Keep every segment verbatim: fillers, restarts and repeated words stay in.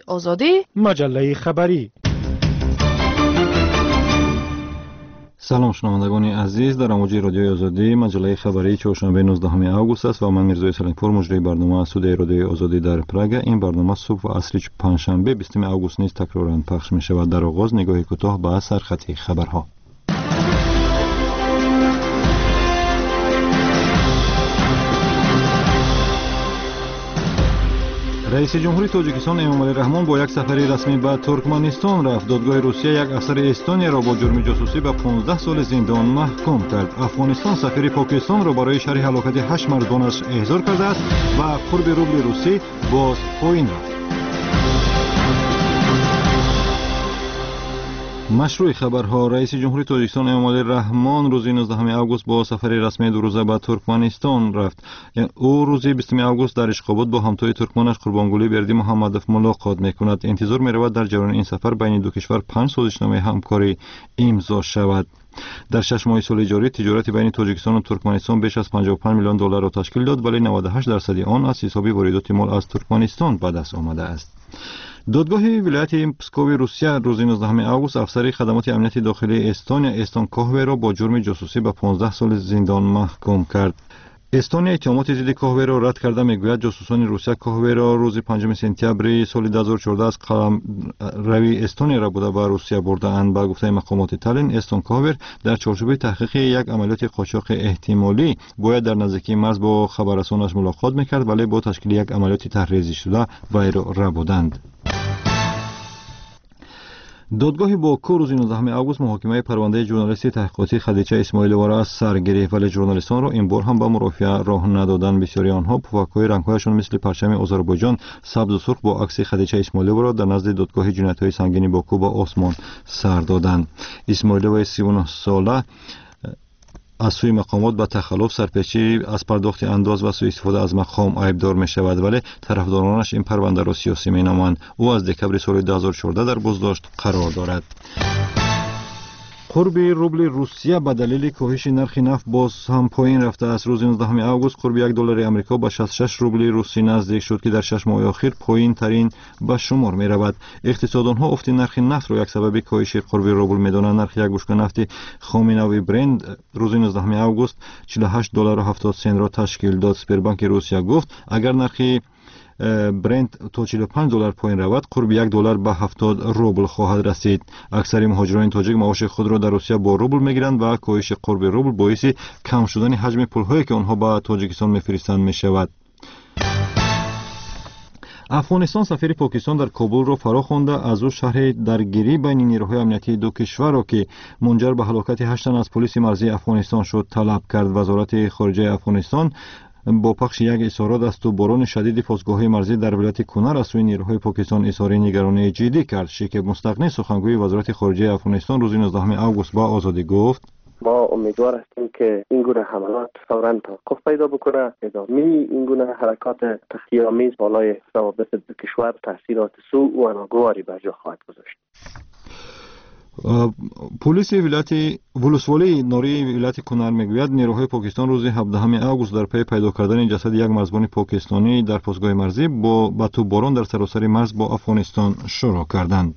آزادی، مجله خبری. سلام شنوندگان عزیز، در امواج رادیوی آزادی مجله خبری چهارشنبه نوزدهم آگوست است و من میرزا سلیمپور مجری برنامه از استودیوی رادیوی آزادی در پراگ. این برنامه صبح و عصر پنجشنبه بیستم آگوست نیز تکرارا پخش می شود. در آغاز نگاهی کوتاه به سرخط خبرها. رئیس جمهوری تاجیکستان امامعلی رحمان با یک سفر رسمی به ترکمنستان رفت. دادگاه روسیه یک افسر استونیا را با جرم جاسوسی به پانزده سال زندان محکوم کرد. افغانستان سفیر پاکستان را برای شرح هلاکت هشت مردانش احضار کرده است و قرب روبل روسی باز پایین رفت. مشروع خبرها. رئیس جمهوری تاجیکستان امامعلی رحمان روز نوزدهم آگوست با سفر رسمی دو روزه به ترکمنستان رفت. او روز بیستم آگوست در اشخابات با همتای ترکمنش قربانگلی بردی محمدوف ملاقات میکند. انتظار میرود در جریان این سفر بین دو کشور پنج سازشنامه همکاری امضا شود. در شش ماه سال جاری تجارت بین تاجیکستان و ترکمنستان بیش از پنجاه و پنج میلیون دلار را تشکیل داد، ولی نود و هشت درصد آن از حساب واردات مال از ترکمنستان به دست آمده است. دادگاه ولایت پسکوی روسیه روز نوزدهم آگوست افسر خدمات امنیت داخلی استونیا استون کوهوی را با جرم جاسوسی به پانزده سال زندان محکوم کرد. استونیا اتهامات ضد کوهوی را رد کرده میگوید جاسوسان روسیه کوهوی را روز پنجم سپتامبر سال دو هزار و چهارده از قلم روی استونیا را بوده به روسیه برده‌اند. به گفته مقامات تالین، استون کوهوی در چارچوب تحقیق یک عملیات قاچاق احتمالی باید در نزدیکی مرز با خبررسانش ملاقات میکرد، ولی با تشکیل یک عملیات تحریزی شده وی را ربودند. دادگاه باکو روز نوزدهم آگوست محاکمه پرونده ژورنالیست تحقیقاتی خدیجه اسماعیلووا را از سر گرفت، ولی ژورنالیستان را این بار هم به مرافعه راه ندادند. بسیاری آنها پفک‌های رنگ‌هایشان مثل پرچم آذربایجان سبز و سرخ با عکس خدیجه اسماعیلووا را در نزد دادگاه جنایت‌های سنگین باکو به آسمان سر دادند. اسماعیلووا سی و نه ساله از سوی مقامات به تخلف، سرپیچی از پرداخت انداز و سوء استفاده از مقام عیبدار می شود، ولی طرفدارانش این پرونده را سیاسی می نامند. او از دکمبر سال دو هزار و چهارده در بازداشت قرار دارد. قرب روبل روسیه به دلیل کاهش نرخ نفت باز هم پایین رفته است. روز نوزدهم آگوست قرب یک دلار آمریکا به شصت و شش روبل روسی نزدیک شد که در شش ماه اخیر پایین ترین به شمار می رود. اقتصاددانها افت نرخ نفت را یک سبب کاهش قرب روبل می دانند. نرخ یک بشکه نفت خام نوی برند روز نوزدهم آگوست چهل و هشت دلار و هفتاد سنت را تشکیل داد. سپربانک روسیه گفت اگر نرخ برنت تا چهل و پنج دلار پایین رود، قرب یک دلار به هفتاد روبل خواهد رسید. اکثر مهاجران تاجیک معاش خود را در روسیه با روبل میگیرند و کاهش قرب روبل باعث کم شدن حجم پولهایی که آنها به تاجیکستان میفرستند میشود. افغانستان سفیر پاکستان در کابل را فرا خوانده از او شرح درگیری بین نیروهای امنیتی دو کشور را که منجر به هلاکت هشت تن از پلیس مرزی افغانستان شد طلب کرد. وزارت خارجه افغانستان با پخش یک اظهارات از باران شدید پاسگاه مرزی در ولایت کنر از سوی نیروهای پاکستان اظهار نگرانی جدی کرد. شکیب مستغنی سخنگوی وزارت خارجه افغانستان روز نوزدهم آگوست با آزادی گفت ما امیدوار هستیم که این گونه حملات فوراً توقف پیدا بکنه. ادامه این گونه حرکات تحقیرآمیز بالای روابط دو کشور تاثیرات سوء و ناگواری بر جا خواهد گذاشت. پلیس ولایت ولسوالی نوری ولایت کنر میگوید نیروهای پاکستان روز هفدهم آگوست در پی پیدا کردن جسد یک مرزبان پاکستانی در پاسگاه مرزی با به توپباران در سراسر مرز با افغانستان شروع کردند.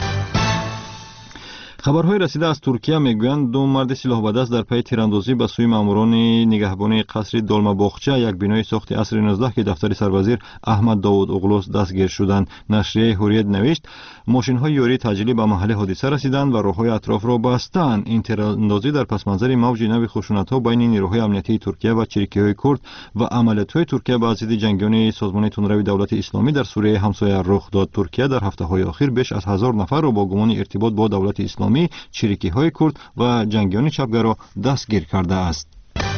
خبرهای رسیده از ترکیه میگویند دو مرد سلاح به دست در پی تیراندازی به سوی ماموران نگهبانی قصر دولمه باغچه یک بنای ساخت عصر نوزده که دفتر سروزیر احمد داوود اغلوس دستگیر شدند. نشریه حریت نوشت ماشین‌های یاری تجلی به محل حادثه رسیدند و راه‌های اطراف را بستند. این تیراندازی در پس منظر موج نو خشونت‌ها بین نیروهای امنیتی ترکیه و چریکی‌های کرد و عملیات‌های ترکیه به ضد جنگیان سازمان تندروی دولت اسلامی در سوریه همسایه رخ داد. ترکیه در هفته‌های اخیر بیش از هزار نفر را با گمان ارتباط با دولت اسلامی، چریکی‌های کرد و جنگیان چپگرا دستگیر کرده است.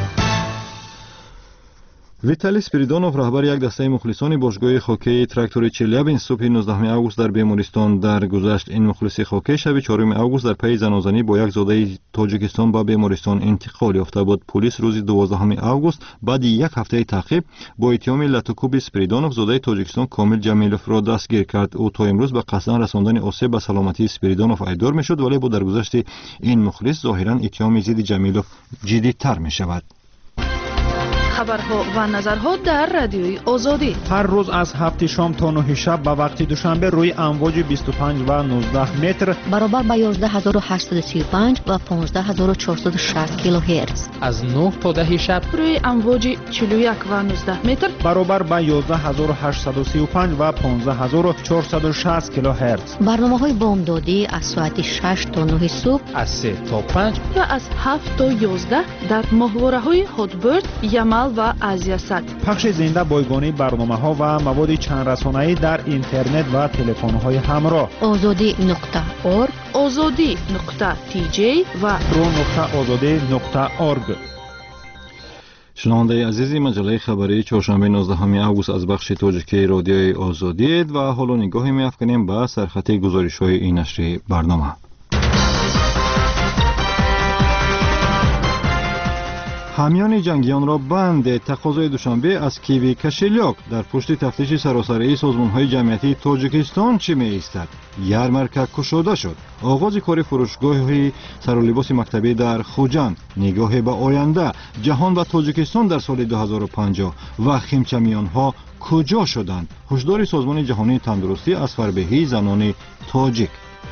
ویتالی اسپریدونوف رهبر یک دسته مخلصان باشگاه هاکی تراکتور چلیابینسک صبح نوزدهم آگوست در بیمارستان درگذشت. این مخلص هاکی شب چهارم آگوست در پی زنازنی با یک زاده تاجیکستان به بیمارستان انتقال یافته بود. پلیس روز دوازدهم آگوست بعد یک هفته تعقیب با اتهام لاتوکوب اسپریدونوف زاده تاجیکستان کامل جمیلوف را دستگیر کرد. او تا امروز به قصداً رساندن آسیب به سلامتی اسپریدونوف ایدار میشد، ولی با درگذشت این مخلص ظاهراً اتهام ضد جمیلوف جدی‌تر میشود. خبرها و نظرها در رادیوی آزادی. هر روز از هفت شام تا نه شب به وقت دوشنبه روی امواج بیست و پنج و نوزده متر برابر با یازده هزار و هشتصد و سی و پنج و پانزده هزار و چهارصد و شصت کیلوهرتز. از نه تا ده شب روی امواج چهل و یک و نوزده متر برابر با یازده هزار و هشتصد و سی و پنج و پانزده هزار و چهارصد و شصت کیلوهرتز. برنامه‌های بامدادی از ساعت شش تا نه صبح، از سه تا پنج و از هفت تا یازده در ماهواره‌های هاتبرد، یمل و آزیاست. پخش زنده بایگانی برنامه‌ها و مواد چند رسانه‌ای در اینترنت و تلفن‌های همراه. آزادی نقطه اورگ، آزادی نقطه تی جی و رو نقطه آزادی نقطه اورگ. شنونده عزیزی، مجله خبری چهارشنبه نوزدهم اوگوست از بخش تاجیکی رادیوی آزادی و حالا نگاهی می‌افکنیم به سرخط گزارش‌های این نشر برنامه. حامیان جنگیان را بند تقاضای دوشنبه از کیوی کشیلیوک در پشت تفتیش سراسری سازمان‌های جمعیتی تاجیکستان چه می‌ایستد؟ یارمرکه گشوده شد. آغاز کار فروشگاه سرلباس مکتبی در خوجند، نگاه به آینده، جهان و تاجیکستان در سال دو هزار و پنجاه و خیمچمیان‌ها کجا شدند؟ هشدار سازمان جهانی تندرستی از فربهی زنان تاجیک.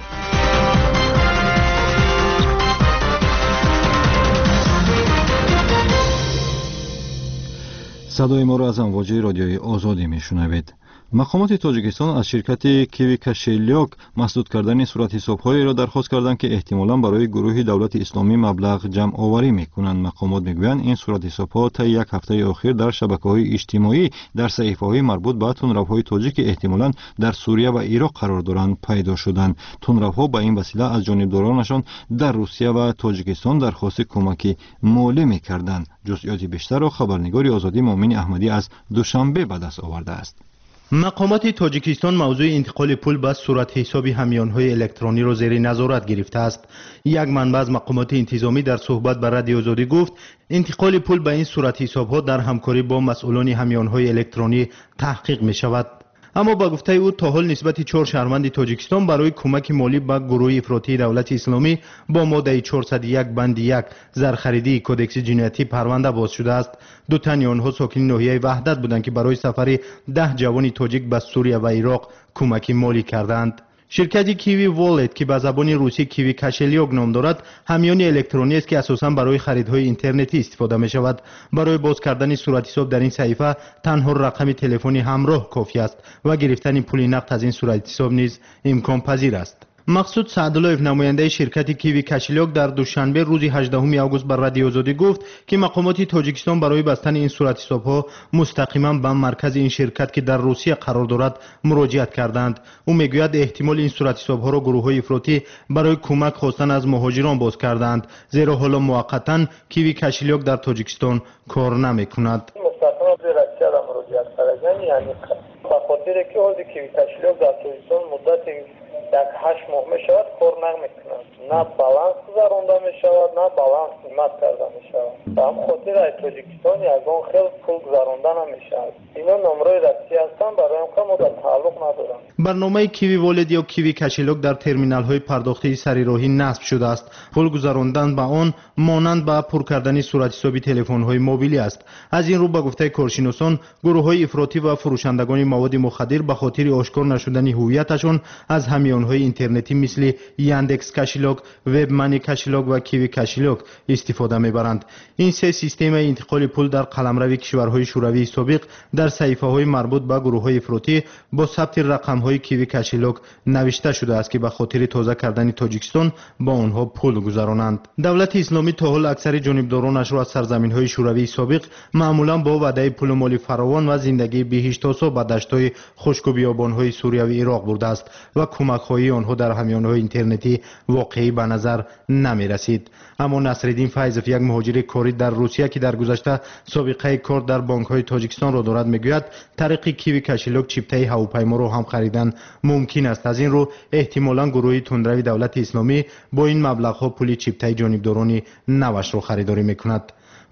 صدای ما را از امواج رادیوی آزادی میشنوید. مقامات تاجیکستان از شرکت کیوی کشیلیوک مسدود کردن صورت حساب‌هایی را درخواست کردند که احتمالاً برای گروه دولت اسلامی مبلغ جمع آوری می‌کنند. مقامات می‌گویند این صورت حساب‌ها تا یک هفته اخیر در شبکه‌های اجتماعی در صحیفه‌های مربوط به تندروهای تاجیک که احتمالاً در سوریه و عراق قرار دارند پیدا شدند. تندروها به این وسیله از جانبدارانشان در روسیه و تاجیکستان درخواست کمک مالی می‌کردند. جزئیات بیشتر را خبرنگار آزادی مومن احمدی از دوشنبه به دست آورده است. مقامات تاجیکستان موضوع انتقال پول به صورت حساب همیانهای الکترونی را زیر نظارت گرفته است. یک منبع از مقامات انتظامی در صحبت با رادیو آزادی گفت انتقال پول به این صورت حسابها در همکاری با مسئولان همیانهای الکترونی تحقیق می شود. اما با گفته او تا حال نسبت چهار شهروند تاجیکستان برای کمک مالی به گروه افراطی دولت اسلامی با ماده چهارصد و یک بند یک زرخریدی کدکس جنایتی پرونده باز شده است. دو تن آنها ساکنین ناحیه وحدت بودند که برای سفر ده جوان تاجیک به سوریه و عراق کمک مالی کردند. شرکت کیوی والت که به زبان روسی کیوی کشیلیوک نام دارد همیان الکترونی است که اساساً برای خریدهای اینترنتی استفاده می شود. برای باز کردن صورت حساب در این صحیفه تنها رقم تلفنی همراه کافی است و گرفتن پول نقد از این صورت حساب نیز امکان پذیر است. مقصود سعدالله‌اف نماینده شرکت کیوی کشیلیوک در دوشنبه روز هجدهم اوگوست بر رادیو آزادی گفت که مقامات تاجیکستان برای بستن این صورت حساب‌ها مستقیما به مرکز این شرکت که در روسیه قرار دارد مراجعت کردند. او میگوید احتمال این صورت حساب‌ها را گروه‌های افراطی برای کمک خواستن از مهاجران باز کردند، زیرا حالا موقتاً کیوی کشیلیوک در تاجیکستان کار نمی‌کند. مستقیما به روسیه مراجعت کردن یعنی به خاطر که حالی کیوی کشیلیوک در تاجیکستان مدت یک هشت ماه می شود کار نمیکنند، نه بالانس گذرانده می شود نه بالانس قیمت کرده می شود. به هم خاطر از تاجیکستان یگان خیلی پول گذرانده نمی شود. اینا نمره رسمی هستند، برای هم که ما در تعلق ندارم. برنامه کیوی والد یا کیوی کشیلیوک در ترمینال های پرداختی سریراهی نصب شده است. پول گذراندن به آن مانند به پر کردن صورت حساب تلفن های موبیلی است. از این رو به گفته کارشناسان گروه های افراطی و فروشندگان مواد مخدر به خاطر آشکار نشدن هویتشان از همیانهای اینترنتی مثل یاندکس کشیلیوک، وب منی کشیلیوک و کیوی کشیلیوک استفاده میبرند. این سه سیستم انتقال پول در قلمرو کشورهای شوروی سابق در صحیفه های مربوط به گروه های افراطی با ثبت رقم های کیوی کشیلیوک نوشته شده است که به خاطر تازه کردن تاجیکستان با آنها پول گذرانند. دولت اسلامی تا حال اکثر جانبدارانش را از سرزمین های شوروی سابق معمولا با وعده پول مالی فراوان و زندگی بهشت‌آسا به دشت‌های خشک و بیابان‌های سوریه و عراق برده است و کمک‌های آنها در همیان‌های اینترنتی واقعی به نظر نمی رسید. اما نصرالدین فیضف، یک مهاجر کاری در روسیه که در گذشته سابقه کار در بانک‌های تاجیکستان را دارد، میگوید طریق کیوی کشیلیوک چیپتای هواپیما را هم خریدن ممکن است. از این رو احتمالاً گروه تندروی دولت اسلامی با این مبلغ‌ها پول چیپتای جانبداران نوش را خریداری می‌کند.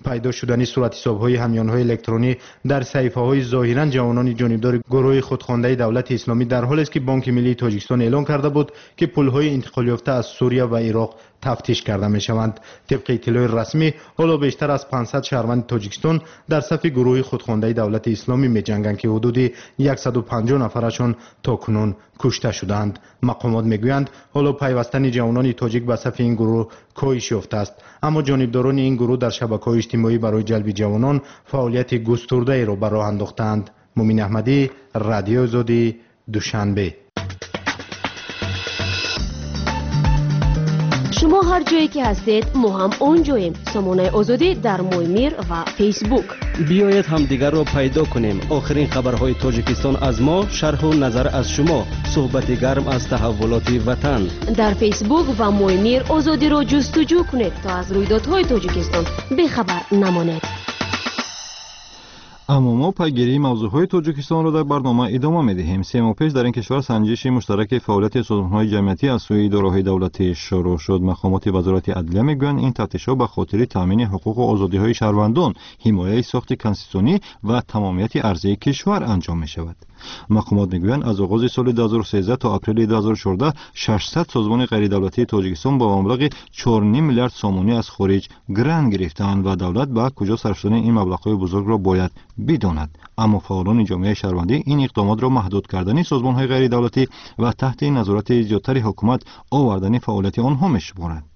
پیدا شدن صورت حساب‌های همیان‌های الکترونی در صحیفه‌های ظاهراً جوانان جانبدار گروه خودخوانده دولت اسلامی در حالی است که بانک ملی تاجیکستان اعلام کرده بود که پول‌های انتقال یافته از سوریه و عراق تفتیش کرده می‌شوند. طبق اطلاع رسمی حالا بیشتر از پانصد شهروند تاجیکستان در صف گروه خودخوانده دولت اسلامی می‌جنگند که حدود صد و پنجاه نفرشان تاکنون کشته شدند. مقامات میگویند حالا پیوستن جوانان تاجیک به صف این گروه کاهش یافته است، اما جانبداران این گروه در شبکه‌های اجتماعی برای جلب جوانان فعالیت گسترده‌ای را به راه انداختند. مومین احمدی، رادیو آزادی، دوشنبه. شما هر جایی که هستید ما هم اونجاییم. سامانه آزادی در مویمیر و فیسبوک. بیایید همدیگر را پیدا کنیم. آخرین خبرهای تاجیکستان از ما، شرح و نظر از شما، صحبت گرم از تحولات وطن. در فیسبوک و مویمیر آزادی را جستجو کنید تا از رویدادهای تاجیکستان بیخبر نمانید. اما ما پیگیری موضوعهای تاجیکستان را در برنامه ادامه می‌دهیم. سه ماه پیش در این کشور سنجش مشترک فعالیت سازمان‌های جمعیتی از سوی اداره‌های دولتی شروع شد. مقامات وزارت عدلیه می‌گویند این تفتیش‌ها به خاطر تامین حقوق و آزادی‌های شهروندان، حمایت ساخت کنستیتوشنی و تمامیت ارضی کشور انجام می‌شود. مقامات می‌گویند از آغاز سال دو هزار و سیزده تا اپریل دو هزار و چهارده ششصد سازمان غیر دولتی تاجیکستان با مبلغ چهار و نیم میلیارد سامانی از خارج گرانت گرفتند و دولت به کجا صرف شدن این مبلغ‌های بزرگ را باید بداند. اما فعالان جامعه شهروندی این اقدامات را محدود کردن سازمان‌های غیر دولتی و تحت نظارت زیادتر حکومت آوردن فعالیت آنها می‌شمارند.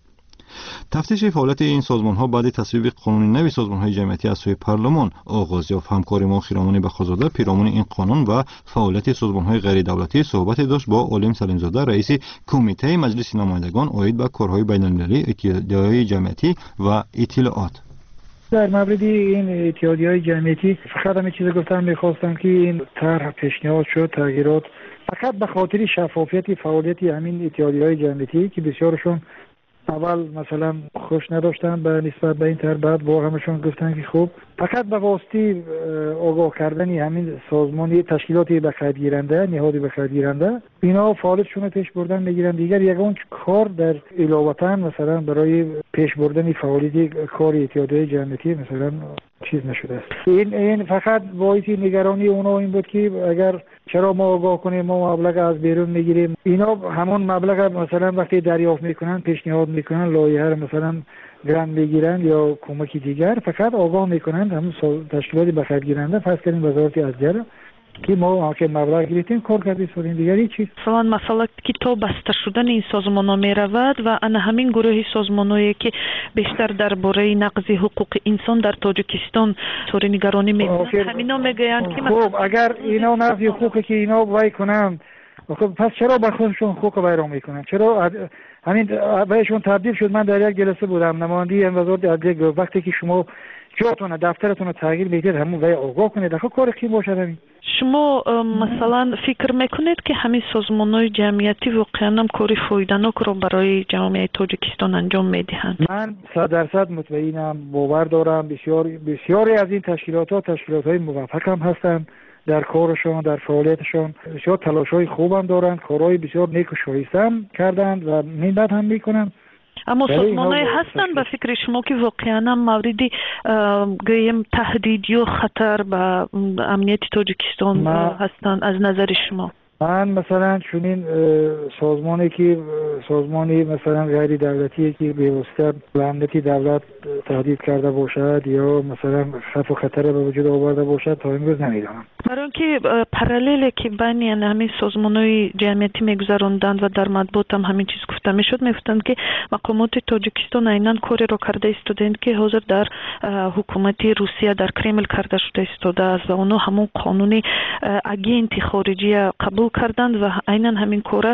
تفتیش فعالیت این سازمان‌ها بعد تصویب قانون نوی سازمان‌های جمعیتی از سوی پارلمان آغاز یافت. همکار ما خیرامان بخشزاده پیرامون این قانون و فعالیت سازمان‌های غیر دولتی صحبت داشت با عالم سلیم‌زاده، رئیس کمیته مجلس نمایندگان عاید به کارهای بین‌المللی اتحادیه جمعیتی و اطلاعات. در مورد این اتحادیه‌های جمعیتی فقط همین چیز گفتم، می‌خواستم که این طرح پیشنهاد شد تغییرات فقط به خاطر شفافیت فعالیت همین اتحادیه‌های جمعیتی که بسیارشون اول مثلا خوش نداشتن به نسبت به این طرح، بعد با همشون گفتن که خوب فقط به واسطه آگاه کردن همین سازمانی تشکیلاتی به خرید گیرنده، نهادی به خرید گیرنده، اینا فعالیتشون پیش بردن میگیرن. دیگر یگان کار در علاوه مثلا برای پیش بردن فعالیت کار اتحادیه جمعیتی مثلا چیز نشده است. این این فقط باعث نگرانی اونا این بود که اگر چرا ما آگاه کنیم ما مبلغ از بیرون میگیریم، اینا همون مبلغ مثلا وقتی دریافت میکنن پیشنهاد میکنن لایحه مثلا گرانت میگیرن یا کمکی دیگر، فقط آگاه میکنن همون تشکیلاتی به خرید گیرنده فرض کنیم وزارت عدلیه که ما که مبلغ گرفتیم کار کردیم سولین دیگری چیز. مثلا مثلا که تا بسته شدن این سازمان ها می رود و انا همین گروه سازمان هایی که بیشتر درباره نقض حقوق انسان در تاجیکستان طوری نگرانی می کنند، همینا می گویند که خب اگر اینا نقض حقوقی که اینا وای کنند پس چرا به خودشون حقوق بیرون میکنن؟ چرا همین بهشون تبدیل شد؟ من در یک جلسه بودم نماینده وزارت عدلیه وقتی که شما جاتون دفترتون تغییر میدید همون وای آگاه کنید آخه کار کی باشه همین. شما مثلا فکر میکنید که همین سازمان‌های جمعیتی واقعا هم کاری فایده‌ناک رو برای جامعه تاجیکستان انجام میدهند؟ من صد درصد مطمئنم، باور دارم بسیار بسیاری از این تشکیلات‌ها تشکیلات‌های موفق هم هستند در کارشون، در فعالیتشون بسیار تلاش‌های خوب هم دارند، کارهای بسیار نیک و شایسته هم کردند و منت هم میکنن. اما سازمان‌های هستند به فکر شما که واقعا هم موردی گویم تهدید یا خطر به امنیت تاجیکستان هستند از نظر شما؟ من مثلا چنین سازمانی که سازمانی مثلا غیر دولتی که به واسطه به امنیت دولت تهدید کرده باشد یا مثلا خطر و خطر به وجود آورده باشد تا امروز نمیدونم. برای اینکه پرالیلی که بین همین سازمان‌های جمعیتی میگذراندند و در مطبوعات هم همین چیز گفته میشد، میگفتند که مقامات تاجیکستان عیناً کاری را کرده ایستادند که حاضر در حکومت روسیه در کرمل کرده شده ایستاده است و اونها همون قانون اگنت خارجی قبول کردند و عیناً همین کار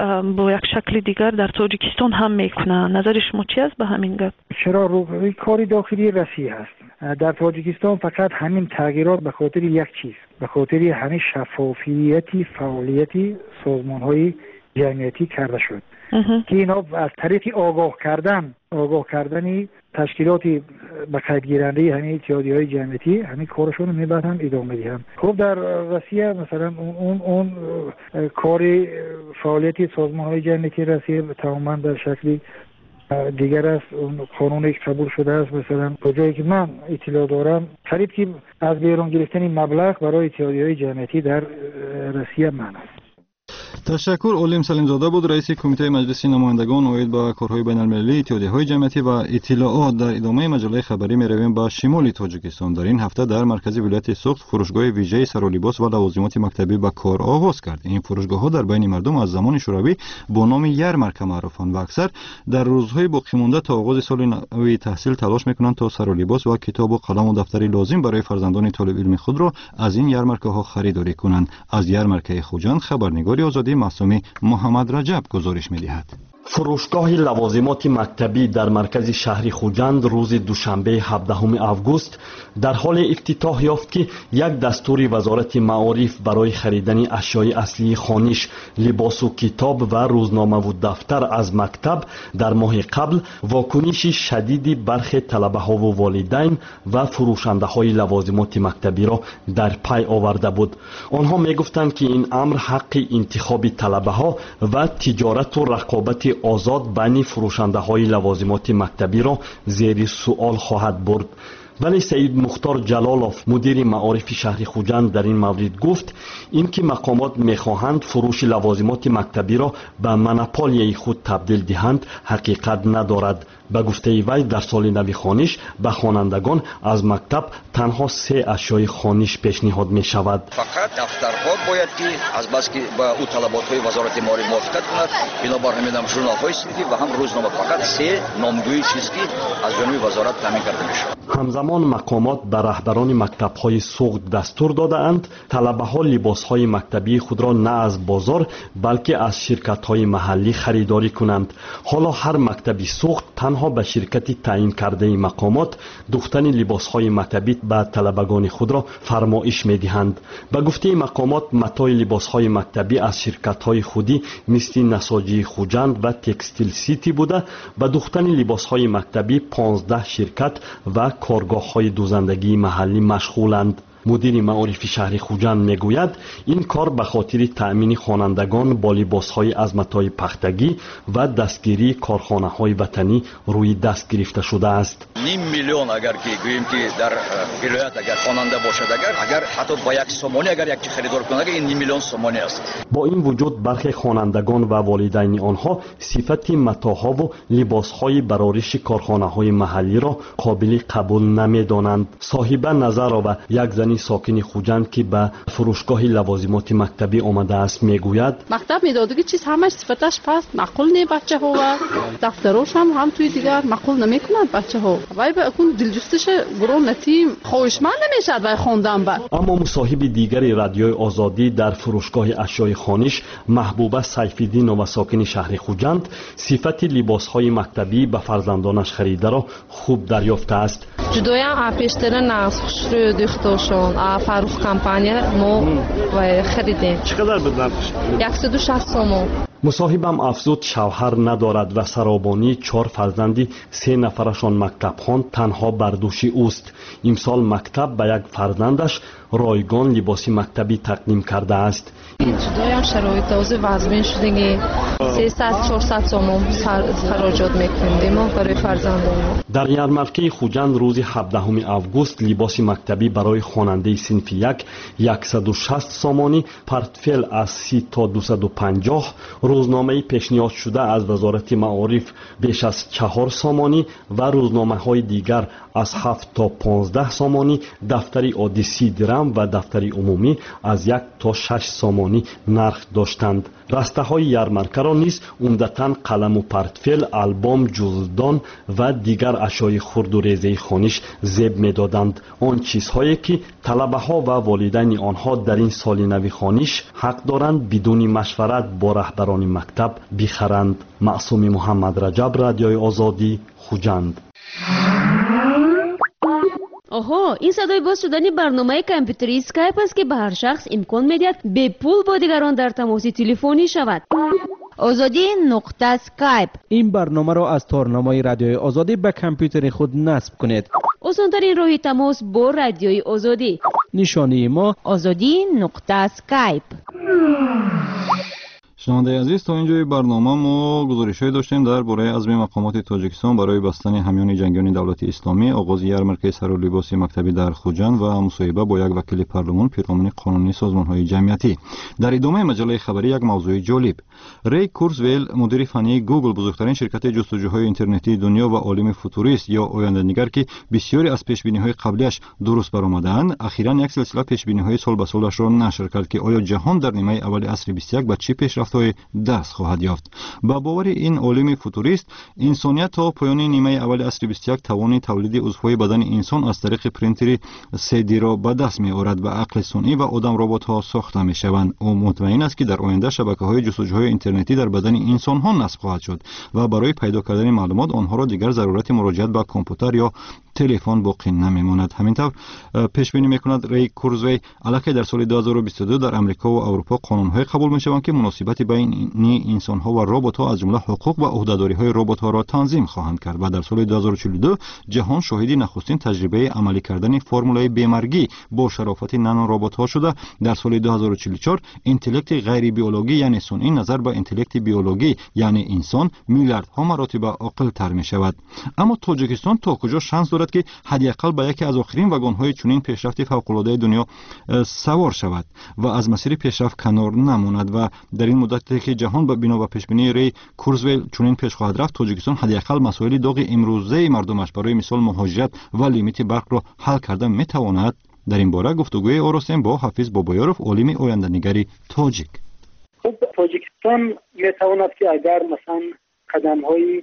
با یک شکل دیگر در تاجیکستان هم میکنند. نظر شما چی است به همین گپ؟ چرا روی کاری داخلی روسیه هست در تاجیکستان؟ فقط همین تغییرات به خاطر یک چیز، به خاطر همین شفافیتی فعالیتی سازمان‌های جمعیتی کرده شد که اینا از طریق آگاه کردن آگاه کردنی تشکیلاتی به قید گیرنده همین اتحادیه‌های جمعیتی همین کارشون رو میبرن ادامه میدن. خب در روسیه مثلا اون اون, اون کار فعالیتی سازمان‌های جمعیتی روسیه تماما در شکلی دیگر است اون قانونی که قبول شده است. مثلا کجایی که من اطلاع دارم قریب که از بیرون گرفتن مبلغ برای اتحادیه‌های جمعیتی در روسیه من است. تشکر. علیم سلیمزاده بود، رئیس کمیته مجلس نمایندگان اوید به کارهای بین المللی اتحادیه‌های جمعیتی و اطلاعات. در ادامه مجله خبری می‌رویم به شمال تاجیکستان. در این هفته در مرکز ولایت سوخت فروشگاه ویژه سر و لباس و لوازمات مکتبی به کار آغاز کرد. این فروشگاه‌ها در بین مردم از زمان شوروی با نام یارمارک معروفند و اکثر در روزهای باقی مانده تا آغاز سال نوی تحصیل تلاش می‌کنند تا سر و لباس و کتاب و قلم و دفتری لازم برای فرزندان طالب علم خود را از این یارمارک‌ها خریداری کنند. از یارمارک خوجند خبرنگار آزادی معصومی محمد رجب گزارش می‌دهد. فروشگاه لوازمات مکتبی در مرکز شهر خوجند روز دوشنبه هفدهم آگوست در حال افتتاح یافت که یک دستور وزارت معارف برای خریدن اشیای اصلی خوانش، لباس و کتاب و روزنامه و دفتر از مکتب در ماه قبل واکنش شدیدی برخی طلبه ها و والدین و فروشنده های لوازمات مکتبی را در پی آورده بود. آنها می گفتند که این امر حق انتخاب طلبه ها و تجارت و رقابت آزاد بین فروشنده های لوازمات مکتبی را زیر سوال خواهد برد. ولی سید مختار جلالوف مدیر معارف شهر خوجند در این مورد گفت اینکه مقامات میخواهند فروش لوازمات مکتبی را به منوپولیای خود تبدیل دهند حقیقت ندارد. به گفته وی در سال نو خوانش به خوانندگان از مکتب تنها سه اشیای خوانش پیشنهاد می شود. فقط دفترها باید که از بس که با او طلبات های وزارت معارف موافقت کند، بنابر همین هم ژورنال های صنفی و هم روزنامه فقط سه نامگوی چیز که از جانب وزارت تامین کرده می شود. همزمان مقامات به رهبران مکتب های سوخت دستور داده اند طلبه ها لباس های مکتبی خود را نه از بازار بلکه از شرکت های محلی خریداری کنند. حالا هر مکتبی سوخت تنها به شرکتی تعیین کرده مقامات دوختن لباس های مکتبی به طلبگان خود را فرمایش می دهند. به گفته مقامات متای لباس های مکتبی از شرکت های خودی مثل نساجی خوجند و تکستیل سیتی بوده. به دوختن لباس های مکتبی پانزده شرکت و کارگاه های دوزندگی محلی مشغولند. مدیر معارف شهر خوجند میگوید این کار به خاطر تأمین خوانندگان با لباس‌های از متاع پختگی و دستگیری کارخانه‌های وطنی روی دست گرفته شده است. نیم میلیون اگر که گوییم که در ولایت اگر خواننده باشد اگر اگر حتی با یک سومانی اگر یک خریدار کنه این نیم میلیون سومانی است. با این وجود برخی خوانندگان و والدین آنها صفت متاع‌ها و لباس‌های برارش کارخانه‌های محلی را قابل قبول نمی‌دانند. صاحب نظر و یک زن ساکن خوجند که به فروشگاه لوازمات مکتبی آمده است میگوید مکتب میدادگی چیز همش صفتش پست معقول نه بچه ها و دفتروش هم هم توی دیگر معقول نمیکنند بچه ها وای به اون دلجستش گروه نتیم خواهشمند نمیشد وای خوندن بعد. اما مصاحب دیگری رادیوی آزادی در فروشگاه اشیای خوانش محبوبه سیف‌الدین و ساکن شهر خوجند صفت لباس های مکتبی به فرزندانش خریده را خوب دریافته است. جدایم پیشتر نسخ رو دیختوشون فروخ کمپانی ما خریدیم. چقدر بود نرخش؟ صد و شصت سوم. مصاحبم افزود شوهر ندارد و سرابانی چهار فرزندی سه نفرشان مکتب خوان تنها بر دوش اوست. امسال مکتب به یک فرزندش رایگان لباس مکتبی تقدیم کرده است. جدایم شرایط تازه وضعین شدگی سیصد چهارصد سوم خراجات میکنیم برای فرزندان. در یارمارک خوجند روز هفدهم آگوست لباس مکتبی برای خواننده صنف یک صد و شصت سومانی، پورتفل از سی تا دویست و پنجاه، روزنامه پیشنهاد شده از وزارت معارف بیش از چهار سومانی و روزنامه های دیگر از هفت تا پانزده سومانی، دفتری عادی سی درم و دفتری عمومی از یک تا شش سومانی نرخ داشتند. رسته های یارمارک را نیز عمدتاً قلم و پورتفل، آلبوم، جزدان و دیگر اشیای خرد و ریزه خوانش زیب می‌دادند. آن چیزهایی که طلبه ها و والدین آنها در این سال نو خوانش حق دارند بدون مشورت با رهبران مکتب بخرند. معصوم محمد رجب، رادیوی آزادی، خوجند. آها، این صدای باز شدن برنامه کامپیوتری اسکایپ است که به هر شخص امکان میدهد به پول با دیگران در تماس تلفنی شود. آزادی نقطه اسکایپ. این برنامه را از تارنمای رادیوی آزادی به کامپیوتر خود نصب کنید. آسان‌ترین راه تماس با رادیوی آزادی. نشانی ما آزادی نقطه اسکایپ. شنونده عزیز، تا اینجای برنامه ما گزارش‌هایی داشتیم درباره عزم مقامات تاجیکستان برای بستن همیان جنگیان دولت اسلامی، آغاز یارمرکه سر و لباس مکتبی در خوجند و مصاحبه با یک وکیل پارلمان پیرامون قانونی سازمان‌های جمعیتی. در ادامه مجله خبری یک موضوع جالب. ری کورزویل، مدیر فنی گوگل، بزرگترین شرکت جستجوهای اینترنتی دنیا و عالم فوتوریست یا آینده‌نگر که بسیاری از پیش‌بینی‌های قبلیش درست برآمدند، اخیراً یک سلسله پیش‌بینی‌های سال به سالش را نشر کرد که آیا جهان در نیمه اول عصر بیست و یک به چه پیشرفت‌های دست خواهد یافت. با باور این عالم فوتوریست، انسانیت تا پایان نیمه اول عصر بیست و یک توان تولید عضوهای بدن انسان از طریق پرینتر سه دی را به دست می‌آورد و عقل صنعی و آدم ربات‌ها ساخته می‌شوند. او مطمئن است که در آینده شبکه‌های جستجوهای اینترنتی در بدن انسان‌ها نصب خواهد شد و برای پیدا کردن معلومات آنها را دیگر ضرورت مراجعت به کامپیوتر یا تلفن باقی نمی‌ماند. همینطور پیش بینی می‌کند ری کورزوی علاوه در سال دو هزار و بیست و دو در آمریکا و اروپا قانون‌های قبول می‌شوند که مناسبت بین انسان‌ها و ربات‌ها از جمله حقوق و عهده‌داری‌های ربات‌ها را تنظیم خواهند کرد و در سال دو هزار و چهل و دو جهان شاهد نخستین تجربه عملی کردن فرمولای بیمارگی با شرافت نانو ربات‌ها شده. در سال دو هزار و چهل و چهار اینتلکت غیر بیولوژی یعنی صنعی نظر به اینتلکت بیولوژی یعنی انسان میلیاردها مراتب عاقل‌تر می‌شود. اما تاجیکستان تا کجا شانس دارد که حداقل به یکی از آخرین واگن‌های چنین پیشرفت فوق‌العاده دنیا سوار شود و از مسیر پیشرفت کنار نماند و در این مدتی که جهان به بنا به پیشبینی ری کورزویل چنین پیش خواهد رفت، تاجیکستان حداقل مسائل داغ امروزه مردمش برای مثال مهاجرت و لیمیت برق را حل کرده میتواند. در این باره گفتگوی آراستیم با حافظ بابایارف، عالم آینده‌نگری تاجیک. خب تاجیکستان میتواند که اگر مثلا قدم‌های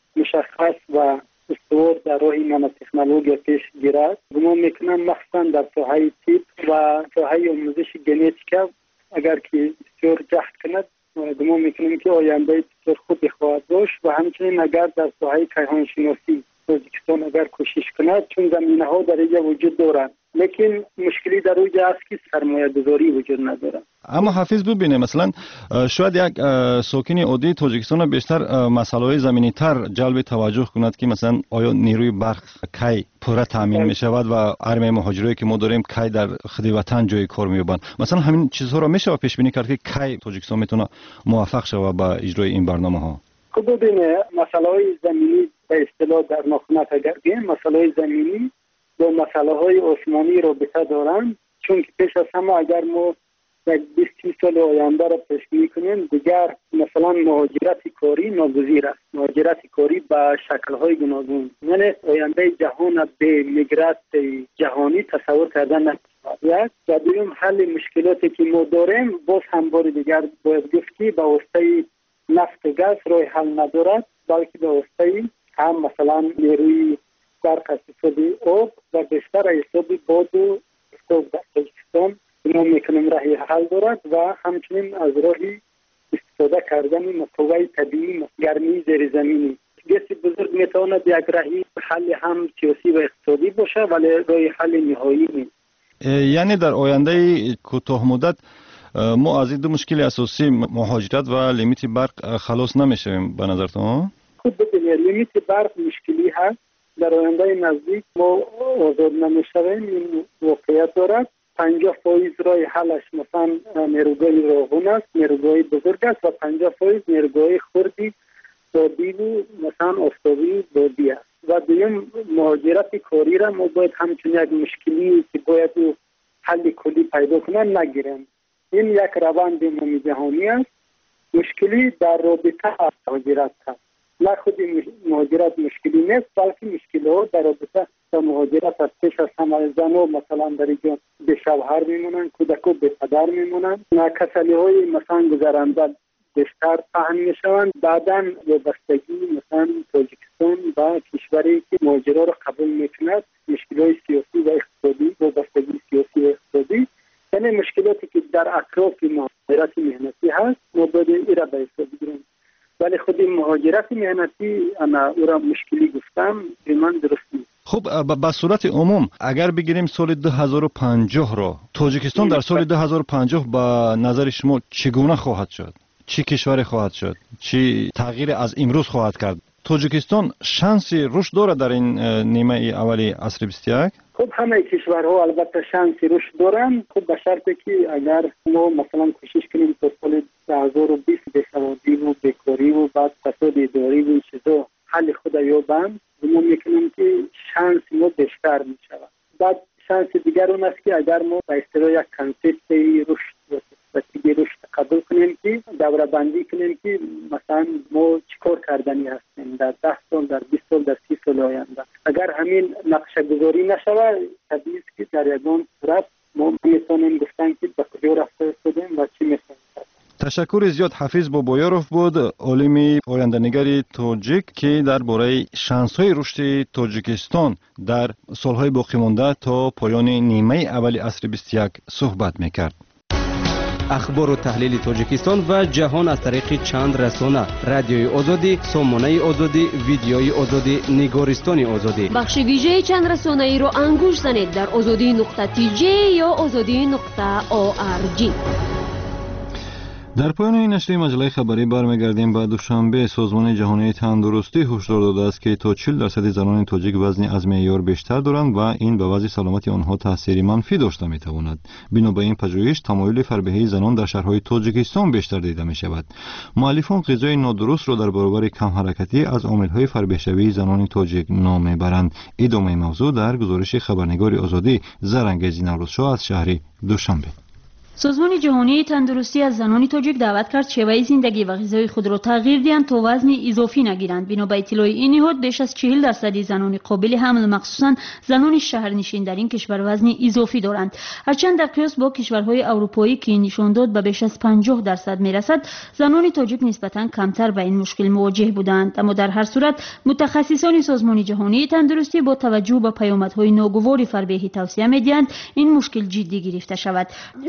مشخص و استوار در راه نانو تکنولوژی پیش گیرد، گمان میکنم مخصوصا در ساحه طب و ساحه آموزش ژنتیک اگر که بسیار جهد کند، گمان میکنم که آینده بسیار خوبی خواهد داشت و همچنین اگر در ساحه کیهان شناسی تاجیکستان اگر کوشش کند، چون زمینه ها در اینجا وجود دارند، لیکن مشکلی در اونجا است که سرمایه گذاری وجود ندارد. اما حافظ ببینه مثلا شاید یک ساکن عادی تاجیکستان بیشتر مسائل زمینی تر جلب توجه کند که مثلا آیا نیروی برق کی پوره تامین می شود و ارمی مهاجرایی که ما داریم کی در خدمت وطن جای کار می‌یابند. مثلا همین چیزها را میشه پیش بینی کرد که کی تاجیکستان میتونه موفق شود با اجرای این برنامه‌ها. خب ببینه مسائل زمینی به اصطلاح در ناخنت اگر بگیم مسائل زمینی با مسائل آسمانی رابطه دارند، چون که پیش از همه اگر ما یک بیست سال آینده را پیش بینی کنیم، دیگر مثلا مهاجرت کاری ناگزیر است. مهاجرت کاری به شکل‌های گوناگون، یعنی آینده جهان به میگرات جهانی تصور کردن نمی‌شود. و دوم حل مشکلاتی که ما داریم باز هم بار دیگر باید گفت که به واسطه نفت و گاز راه حل ندارد، بلکه به واسطه هم مثلا نیروی برق استفاده آب و بیشتر استفاده باد و استفاده در تاجیکستان ما میکنیم راهی حل دارد و همچنین از راهی استفاده کردن مقوای طبیعی گرمی زیر زمینی بسیار بزرگ میتواند یک راهی حل هم سیاسی و اقتصادی باشه ولی راه حل نهایی نیست. یعنی در آینده کوتاه مدت ما از این دو مشکل اساسی مهاجرت و لیمیت برق خلاص نمیشویم به نظرتون؟ خود ببینید لیمیت برق مشکلی هست. در آینده نزدیک ما آزاد نمیشویم، این واقعیت دارد. پنجاه فایز رای حلش مثلا نیروگاه راغون است، نیروگاه بزرگ است و پنجاه فایز نیروگاه خردی بادی و مثلا آفتابی بادی است. و دویم مهاجرت کاری را ما باید همچون یک مشکلی که باید حل کلی پیدا کنن نگیریم. این یک روند عمومی جهانی است. مشکلی در رابطه مهاجرت است. نه خود مهاجرت مشکلی نیست، بلکه مشکل ها در رابطه با مهاجرت است. پیش از همه زنها مثلا در اینجا به شوهر میمونن، کودکو به پدر میمونن، کسلی های مثلا گذرنده بیشتر پهن میشوند. بعدا وابستگی مثلا تاجیکستان با کشوری که مهاجرا را قبول میکند، مشکل های سیاسی و اقتصادی، وابستگی سیاسی و اقتصادی، یعنی مشکلاتی که در اطراف مهاجرت مهنتی هست، ما باید این را به حساب بگیریم. ولی خود مهاجرت مهنتی انا او را مشکلی گفتم به من درست نیست. خب به صورت عموم اگر بگیریم سال دو هزار و پنجاه را، تاجیکستان در سال دو هزار و پنجاه به نظر شما چگونه خواهد شد؟ چی کشور خواهد شد؟ چی تغییر از امروز خواهد کرد؟ توجیکستان شانسی رشد دارد در این نیمه اولی عصر بیست و یک؟ خب همه کشورها البته شانسی رشد دارند، خب به شرطی که اگر ما مثلا کوشش کنیم تا سال دو هزار و بیست بیسوادی و بیکاری و بعد فساد اداری و این چیزا حل خود یابند، ما میکنیم که شانس ما بیشتر میشود. بعد شانس دیگر اون است که اگر ما به اصطلاح یک کانسپت رشد و تیگه رشد قبول کنیم که دوره بندی کنیم که مثلا ما چیکار کردنی هستیم در ده سال، در بیست سال، در سی سال آینده. اگر همین نقشه گذاری نشود طبیعی است که در یگان صورت ما میتونیم گفتن که به کجا رفته استادیم و چی میتونیم. تشکر زیاد. حفیظ بابایارов بود، عالم آینده‌نگری تاجیک که درباره شانس‌های رشد تاجیکستان در سالهای باقی مانده تا پایان نیمه اول عصر بیست و یک صحبت میکرد. اخبار و تحلیل تاجیکستان و جهان از طریق چند رسانه: رادیوی آزادی، سامانه آزادی، ویدیوی آزادی، نگارستان آزادی. بخش ویژه چند رسانه ای رو انگوش زنید در آزادی نقطه تی جی یا آزادی نقطه او آر جی. در پایان این نشریه مجله خبری برمیگردیم. به دوشنبه سازمان جهانی تندرستی هشدار داده است که تا چهل درصد زنان تاجیک وزن از معیار بیشتر دارند و این به وضع سلامتی آنها تاثیر منفی داشته میتواند. بنا به این پژوهش تمایل فربهی زنان در شهرهای تاجیکستان بیشتر دیده می شود. مؤلفان غذای نادرست را در برابر کم حرکتی از عامل‌های فربه‌شوی زنان تاجیک نام میبرند. ادامه موضوع در گزارش خبرنگار آزادی زرنگزی نوروزشاه از شهر دوشنبه. سازمان جهانی تندرستی از زنان تاجیک دعوت کرد شیوه زندگی و غذای خود را تغییر دهند تا وزن اضافی نگیرند. بنا به اطلاع این نهاد بیش از چهل درصد زنان قابل حمل مخصوصا زنان شهرنشین در این کشور وزن اضافی دارند. هرچند در قیاس با کشورهای اروپایی که نشان داد به بیش از پنجاه درصد میرسد، زنان تاجیک نسبتا کمتر با این مشکل مواجه بودند. اما در هر صورت متخصصان سازمان جهانی تندرستی با توجه به پیامدهای ناگوار فربهی توصیه می‌دهند این مشکل جدی گرفته شود.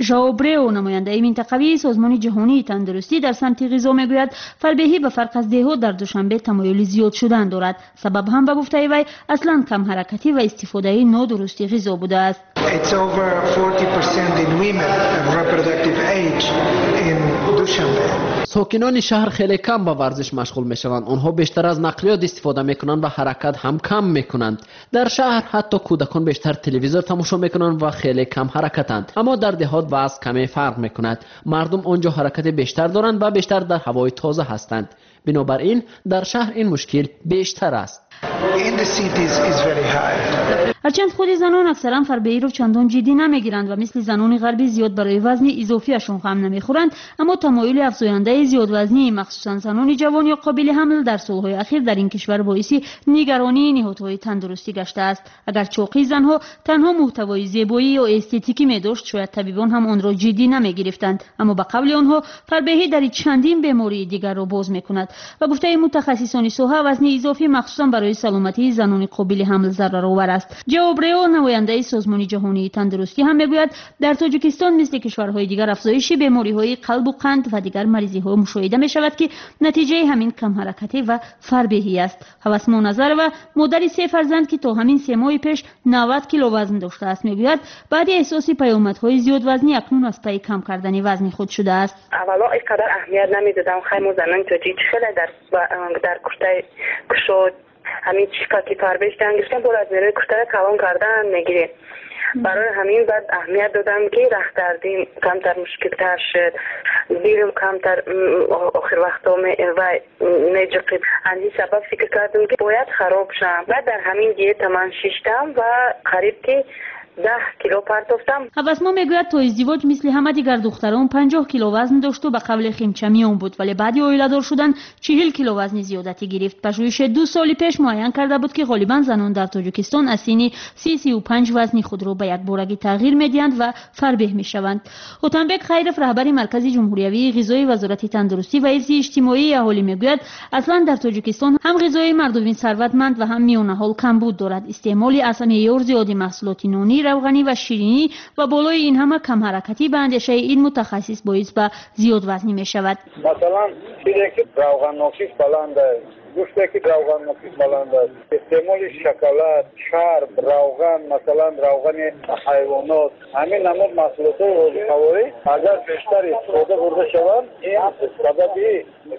برو نماینده منطقوی سازمان جهانی تندرستی در سمت غذا میگوید فربهی به فرق از دهها در دوشنبه تمایل زیاد شدن دارد. سبب هم به گفته وی اصلا کم حرکتی و استفاده نادرستی غذا بوده است. It's over forty percent in women of reproductive age in Dushanbe. ساکنان شهر خیلی کم با ورزش مشغول میشوند. آنها بیشتر از نقلیات استفاده میکنند و حرکت هم کم میکنند. در شهر حتی کودکان بیشتر تلویزیون تماشا میکنند و خیلی کم حرکتند. اما در دهات وضع کمی فرق میکند. مردم آنجا حرکت بیشتر دارند و بیشتر در هوای تازه هستند. بنابراین در شهر این مشکل بیشتر است. In the cities is very high. هرچند خود زنان اکثرا فربهی رو چندان جدی نمیگیرند و مثل زنان غربی زیاد برای وزن اضافیشون غم نمیخورند، اما تمایل افزاینده زیاد وزنی مخصوصا زنان جوان یا قابل حمل در سالهای اخیر در این کشور باعث نگرانی نهادهای تندرستی گشته است. اگر چاقی زنها تنها محتوای زیبایی یا استتیکی می‌داشت، شاید طبیبان هم آن را جدی نمیگرفتند، اما به قول آنها فربهی در چندین بیماری دیگر را باز میکند و گفته متخصصان ساحه وزن اضافی مخصوصا برای سلامتی زنان قابل حمل ضررآور است. جواب ریو نماینده سازمان جهانی تندرستی هم میگوید در تاجیکستان مثل کشورهای دیگر افزایش بیماری‌های قلب و قند و دیگر مریضی‌ها مشاهده می‌شود که نتیجه همین کم حرکتی و فربهی است. هوسما نظر و مادر سه فرزند که تا همین سه ماه پیش نود کیلو وزن داشته است میگوید بعد احساس پیامدهای زیاد وزنی اکنون از پی کم کردن وزن خود شده است. اولا اینقدر اهمیت نمیدادم. خیلی زنان تاجیک خیلی در در کشته کشود همین چیکا که فربهش دنگشتن بود از میره کشته کلام کردن میگیره. برای همین بعد اهمیت دادم که رخ دردیم کمتر مشکل تر شد، بیرم کمتر آخر وقتا و نجقید. همین سبب فکر کردم که باید خراب شم. بعد در همین دیت من شیشتم و قریب که ده کیلو پرتافتم. هوسما میگوید تا ازدواج مثل همه دیگر دختران پنجاه کیلو وزن داشت و به قول خیمچه میان بود، ولی بعد اویله دار شدن چهل کیلو وزن زیادتی گرفت. پژوهش دو سال پیش معین کرده بود که غالبا زنان در تاجیکستان از سن سی سی و پنج وزن خود را به یک بارگی تغییر میدهند و فربه میشوند. هوتنبک خیرف رهبر مرکز جمهوری غذایی وزارت تندرستی و حفظ اجتماعی اهالی میگوید اصلا در تاجیکستان هم غذای مردم ثروتمند و هم میانه حال کمبود دارد. استعمال اصلا معیار زیاد محصولات نانی، روغنی و شیرینی و بالای این همه کم حرکتی به اندیشه این متخصص باعث به زیاد وزنی می شود. مثلا چیزی که روغن نوشیش بلند است، گوشتی که روغن نوشیش بلند است، استعمال شکلات، چرب، روغن، مثلا روغن حیوانات، همین نمود محصولات غذایی اگر بیشتر استفاده برده شوند این سببی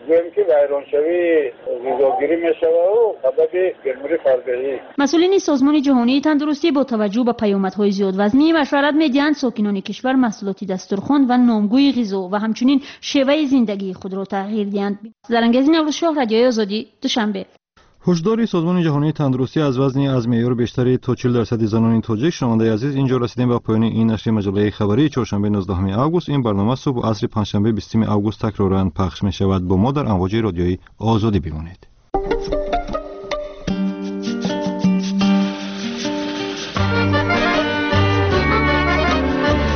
گویم که ویرانشوی غذاگیری میشود و سبب بیماری فربهی. مسئولین سازمان جهانی تندرستی با توجه به پیامدهای زیادوزنی مشورت می‌دهند ساکنان کشور محصولات دسترخوان و نامگوی غذا و همچنین شیوه زندگی خود را تغییر دهند. زرنگزی نوروزشاه، رادیوی آزادی، دوشنبه. هشدار سازمان جهانی تندرستی از وزنی از معیار بیشتری تا چهل درصد زنان تاجیک. شنونده عزیز، اینجا رسیدیم به پایان این نشر مجله خبری چهارشنبه نوزدهم آگوست. این برنامه صبح و عصر پنجشنبه بیستم آگوست تکرارا پخش می شود. با ما در امواج رادیویی آزادی بمانید.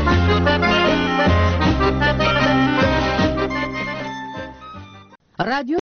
رادیو